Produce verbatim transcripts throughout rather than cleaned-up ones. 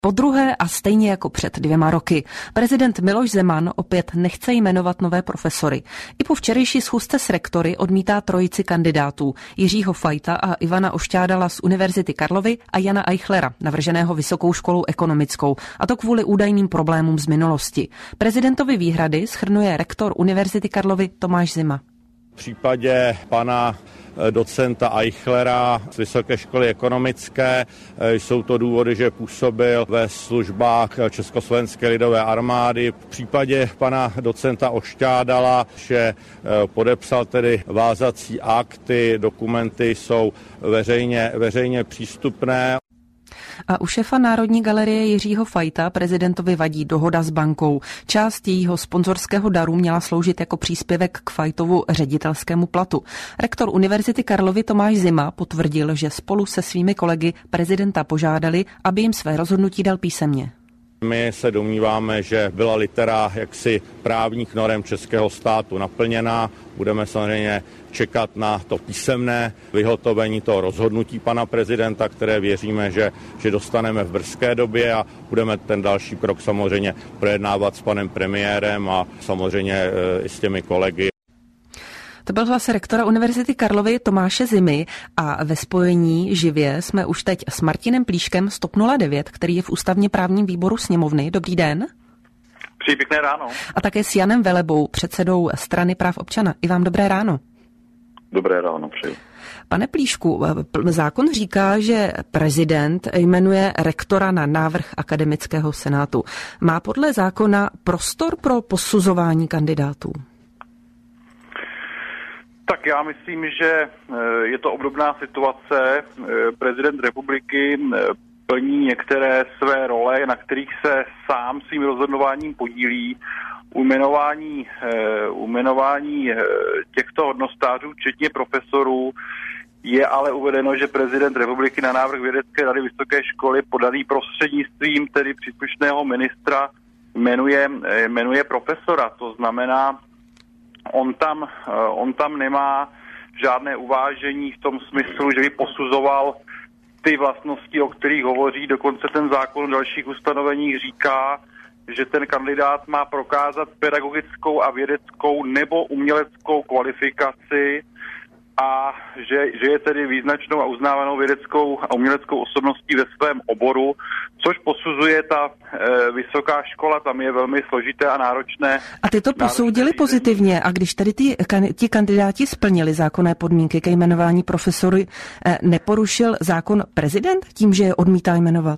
Po druhé a stejně jako před dvěma roky. Prezident Miloš Zeman opět nechce jmenovat nové profesory. I po včerejší schůzce s rektory odmítá trojici kandidátů Jiřího Fajta a Ivana Ošťádala z Univerzity Karlovy a Jana Eichlera, navrženého Vysokou školou ekonomickou, a to kvůli údajným problémům z minulosti. Prezidentovi výhrady shrnuje rektor Univerzity Karlovy Tomáš Zima. V případě pana docenta Eichlera z Vysoké školy ekonomické jsou to důvody, že působil ve službách Československé lidové armády. V případě pana docenta Ošťádala, že podepsal tedy vázací akt, ty dokumenty jsou veřejně, veřejně přístupné. A u šefa Národní galerie Jiřího Fajta prezidentovi vadí dohoda s bankou. Část jejího sponzorského daru měla sloužit jako příspěvek k Fajtovu ředitelskému platu. Rektor Univerzity Karlovy Tomáš Zima potvrdil, že spolu se svými kolegy prezidenta požádali, aby jim své rozhodnutí dal písemně. My se domníváme, že byla litera jaksi právních norem českého státu naplněná. Budeme samozřejmě čekat na to písemné vyhotovení toho rozhodnutí pana prezidenta, které věříme, že, že dostaneme v brzké době, a budeme ten další krok samozřejmě projednávat s panem premiérem a samozřejmě i s těmi kolegy. To byl hlas rektora Univerzity Karlovy Tomáše Zimy a ve spojení živě jsme už teď s Martinem Plíškem z TOP nula devět, který je v ústavně právním výboru sněmovny. Dobrý den. Přeji pěkné ráno. A také s Janem Velebou, předsedou Strany práv občana. I vám dobré ráno. Dobré ráno, přeji. Pane Plíšku, zákon říká, že prezident jmenuje rektora na návrh akademického senátu. Má podle zákona prostor pro posuzování kandidátů? Tak já myslím, že je to obdobná situace. Prezident republiky plní některé své role, na kterých se sám svým rozhodováním podílí. U jmenování, u jmenování těchto hodnostářů, včetně profesorů, je ale uvedeno, že prezident republiky na návrh vědecké rady vysoké školy podaný prostřednictvím tedy příslušného ministra jmenuje, jmenuje profesora. To znamená, On tam, on tam nemá žádné uvážení v tom smyslu, že by posuzoval ty vlastnosti, o kterých hovoří. Dokonce ten zákon v dalších ustanoveních říká, že ten kandidát má prokázat pedagogickou a vědeckou nebo uměleckou kvalifikaci a že, že je tedy význačnou a uznávanou vědeckou a uměleckou osobností ve svém oboru, což posuzuje ta e, vysoká škola, tam je velmi složité a náročné. A ty to posoudili pozitivně, a když tedy ty, ti kandidáti splnili zákonné podmínky ke jmenování profesory, e, neporušil zákon prezident tím, že je odmítá jmenovat?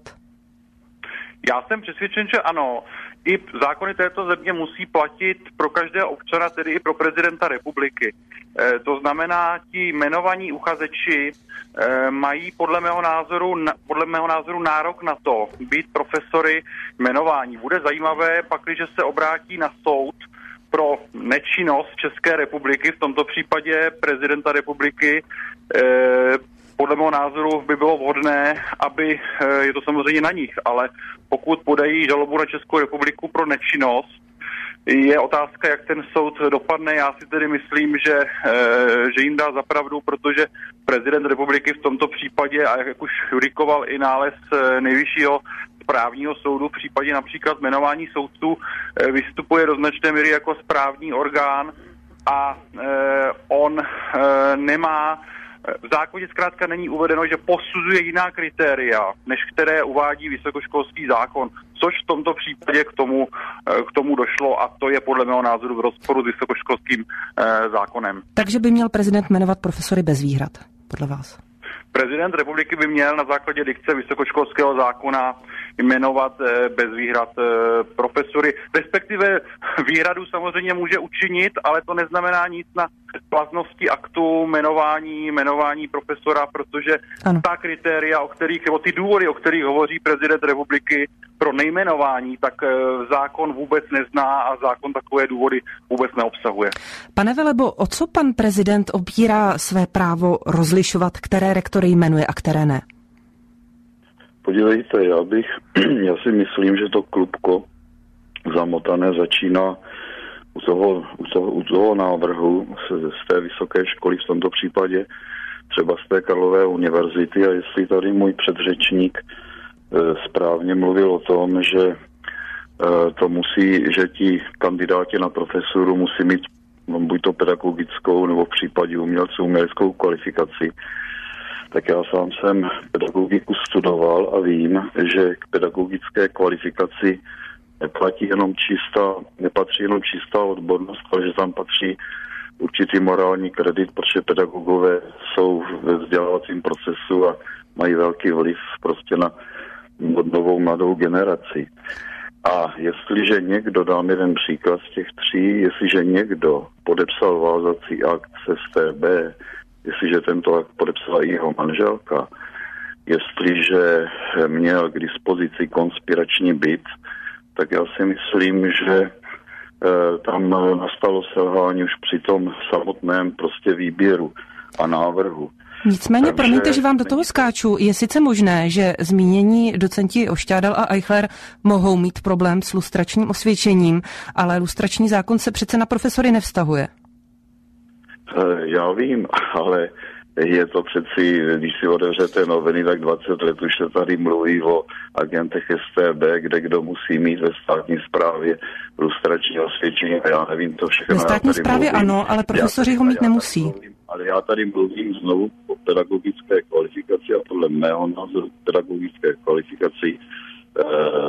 Já jsem přesvědčen, že ano. I zákony této země musí platit pro každého občana, tedy i pro prezidenta republiky. E, to znamená, ti jmenovaní uchazeči e, mají podle mého názoru, na, podle mého názoru nárok na to být profesory jmenování. Bude zajímavé, pakliže se obrátí na soud pro nečinnost České republiky, v tomto případě prezidenta republiky, e, podle mého názoru by bylo vhodné, aby, je to samozřejmě na nich, ale pokud podají žalobu na Českou republiku pro nečinnost, je otázka, jak ten soud dopadne. Já si tedy myslím, že, že jim dá za pravdu, protože prezident republiky v tomto případě, a jak už judikoval i nález nejvyššího správního soudu, v případě například jmenování soudců, vystupuje do značné míry jako správní orgán a on nemá v zákoně zkrátka není uvedeno, že posuzuje jiná kritéria, než které uvádí vysokoškolský zákon, což v tomto případě k tomu, k tomu došlo, a to je podle mého názoru v rozporu s vysokoškolským eh, zákonem. Takže by měl prezident jmenovat profesory bez výhrad, podle vás? Prezident republiky by měl na základě dikce vysokoškolského zákona jmenovat bez výhrad profesory. Respektive výhradu samozřejmě může učinit, ale to neznamená nic na platnosti aktu jmenování, jmenování profesora, protože ano. ta kritéria, o kterých, o ty důvody, o kterých hovoří prezident republiky pro nejmenování, tak zákon vůbec nezná a zákon takové důvody vůbec neobsahuje. Pane Velebo, o co pan prezident opírá své právo rozlišovat, které rektory jmenuje a které ne? Podívejte, já bych, já si myslím, že to klubko zamotané začíná u toho, u toho, u toho návrhu z, z té vysoké školy, v tomto případě třeba z té Karlové univerzity, a jestli tady můj předřečník správně mluvil o tom, že to musí, že ti kandidáti na profesoru musí mít buď to pedagogickou, nebo v případě umělců uměleckou kvalifikaci. Tak já sám jsem pedagogiku studoval a vím, že k pedagogické kvalifikaci neplatí jenom čistá, nepatří jenom čistá odbornost, ale že tam patří určitý morální kredit, protože pedagogové jsou ve vzdělávacím procesu a mají velký vliv prostě na novou mladou generaci. A jestliže někdo, dám jeden příklad z těch tří, jestliže někdo podepsal vázací akt s S T B, jestliže tento akt podepsala i jeho manželka, jestliže měl k dispozici konspirační byt, tak já si myslím, že e, tam nastalo selhání už při tom samotném prostě výběru a návrhu. Nicméně, Takže... promiňte, že vám do toho skáču, je sice možné, že zmínění docenti Ošťádal a Eichler mohou mít problém s lustračním osvědčením, ale lustrační zákon se přece na profesory nevztahuje. Já vím, ale je to přeci, když si otevřete noviny, tak dvacet let už se tady mluví o agentech S T B, kde kdo musí mít ve státní správě lustrační osvědčení a já nevím to všechno. Ve státní správě mluvím, ano, ale profesoři ho mít nemusí. Mluvím, ale já tady mluvím znovu o pedagogické kvalifikaci a podle mého názoru pedagogické kvalifikaci eh,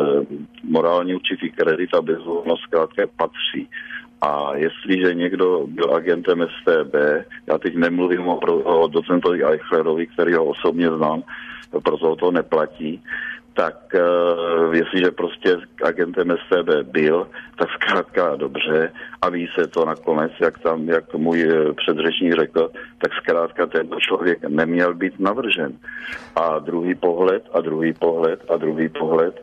morální určitý kredit a bezvolnost zkrátka patří. A jestliže někdo byl agentem S T B, já teď nemluvím o, o docentovi Eichlerovi, který ho osobně znám, proto to neplatí, tak uh, jestliže prostě agentem S T B byl, tak zkrátka dobře a ví se to nakonec, jak tam, jak můj předřečník řekl, tak zkrátka tento člověk neměl být navržen. A druhý pohled, a druhý pohled, a druhý pohled,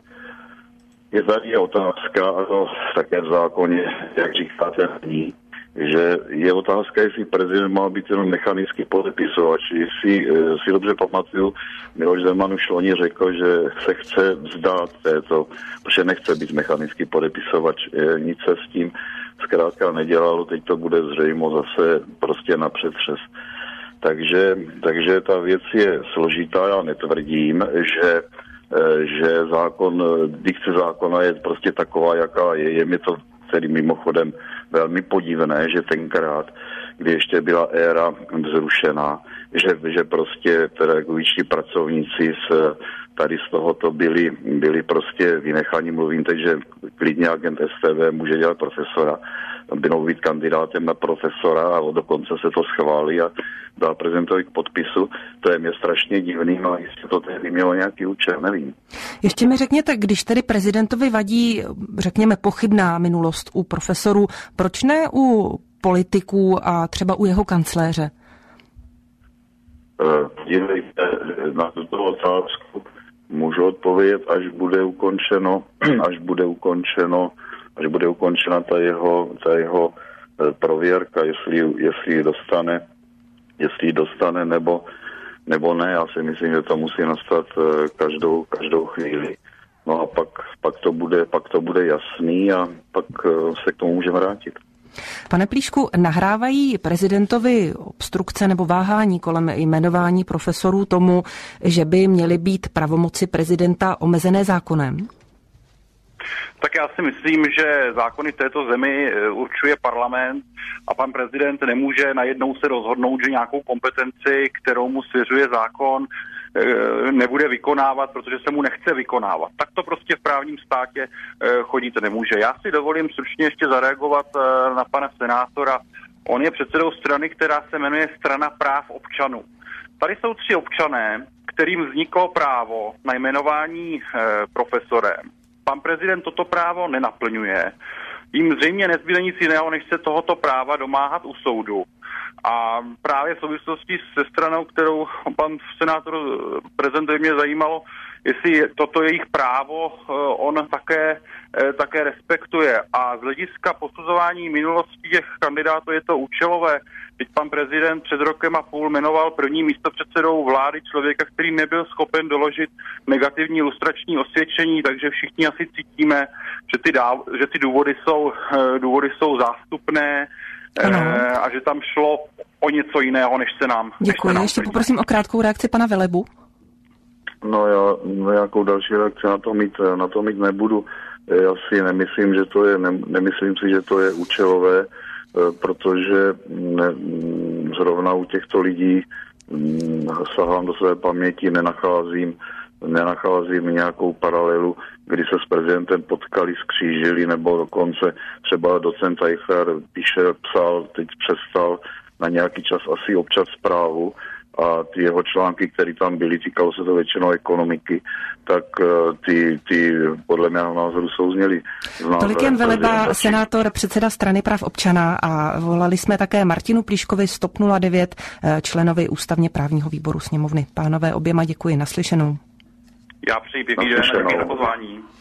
je tady otázka, a to také v zákoně, jak říkáte, není, že je otázka, jestli prezident má být jenom mechanický podepisovač. Jestli si dobře pamatuju, Miloš Zeman už loni řekl, že se chce vzdát této, protože nechce být mechanický podepisovač. Nic se s tím zkrátka nedělalo, teď to bude zřejmě zase prostě na přetřes. Takže, takže ta věc je složitá, já netvrdím, že že zákon, dikce zákona je prostě taková, jaká je. Je mi to tedy mimochodem velmi podivné, že tenkrát, kdy ještě byla éra zrušená, že, že prostě pedagogičtí pracovníci z, tady z tohoto byli, byli prostě vynecháni. Mluvím teď, že klidně agent S T B může dělat profesora, by mohl být kandidátem na profesora a dokonce se to schválí a dal prezidentovi k podpisu. To je mě strašně divný, no jestli to tehdy mělo nějaký účel, nevím. Ještě mi řekněte, když tedy prezidentovi vadí, řekněme, pochybná minulost u profesorů, proč ne u politiků a třeba u jeho kancléře? Dívejte, na tuto otázku můžu odpovědět, až bude ukončeno, až bude ukončeno, až bude ukončena ta jeho, ta jeho prověrka, jestli, jestli ji dostane, jestli ji dostane nebo, nebo ne. Já si myslím, že to musí nastat každou, každou chvíli. No a pak, pak, to bude, pak to bude jasný a pak se k tomu můžeme vrátit. Pane Plíšku, nahrávají prezidentovi obstrukce nebo váhání kolem jmenování profesorů tomu, že by měly být pravomoci prezidenta omezené zákonem? Tak já si myslím, že zákony v této zemi určuje parlament a pan prezident nemůže najednou se rozhodnout, že nějakou kompetenci, kterou mu svěřuje zákon, nebude vykonávat, protože se mu nechce vykonávat. Tak to prostě v právním státě chodit nemůže. Já si dovolím stručně ještě zareagovat na pana senátora. On je předsedou strany, která se jmenuje Strana práv občanů. Tady jsou tři občané, kterým vzniklo právo na jmenování profesorem. Pan prezident toto právo nenaplňuje. Jím zřejmě nezbyde nic jiného, než se tohoto práva domáhat u soudu. A právě v souvislosti se stranou, kterou pan senátor prezentuje, mě zajímalo, jestli toto jejich právo on také, také respektuje. A z hlediska posuzování minulosti těch kandidátů je to účelové. Teď pan prezident před rokem a půl jmenoval první místopředsedou vlády člověka, který nebyl schopen doložit negativní lustrační osvědčení, takže všichni asi cítíme, že ty, dáv, že ty důvody jsou, důvody jsou zástupné. Ano. A že tam šlo o něco jiného, než se nám... Děkuji. Než se nám Ještě poprosím o krátkou reakci pana Velebu. No já nějakou další reakci na to mít, na to mít nebudu. Já si nemyslím, že to je, ne, nemyslím si, že to je účelové, protože ne, zrovna u těchto lidí sahám do své paměti, nenacházím, nenacházím nějakou paralelu, kdy se s prezidentem potkali, skřížili, nebo dokonce třeba docent Eichler píše, psal, teď přestal na nějaký čas asi občas zprávu, a ty jeho články, které tam byly, týkalo se to většinou ekonomiky, tak ty, ty podle mého názoru souzněly. Tolik Jan Veleba, senátor, předseda Strany práv občana, a volali jsme také Martinu Plíškovi z TOP nula devět, členovi ústavně právního výboru sněmovny. Pánové, oběma děkuji, naslyšenou. Já přeji pěkný den, děkuji za pozvání.